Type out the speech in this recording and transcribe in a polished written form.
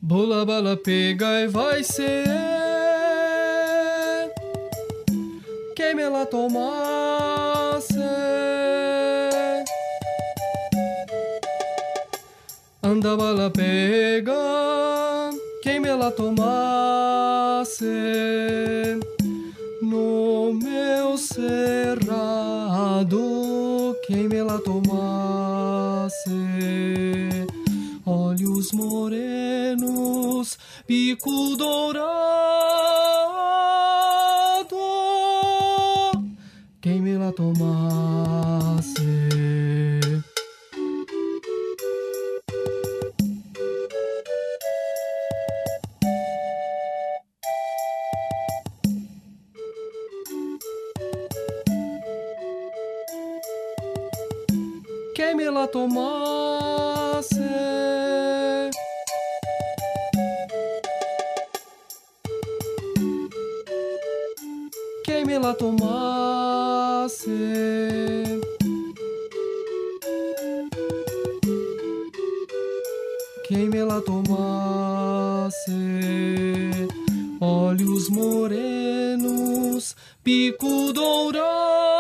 Bola, bala, pega e vai ser. Quem me la tomasse. Anda, bala, pega. Quem me la tomasse. No meu cerrado, quem me la tomasse. Olhos morenos, bico dourado, quem me la tomasse. Quem me la tomasse. Quem me la tomasse. Quem me la tomasse. Olhos morenos, bico dourado.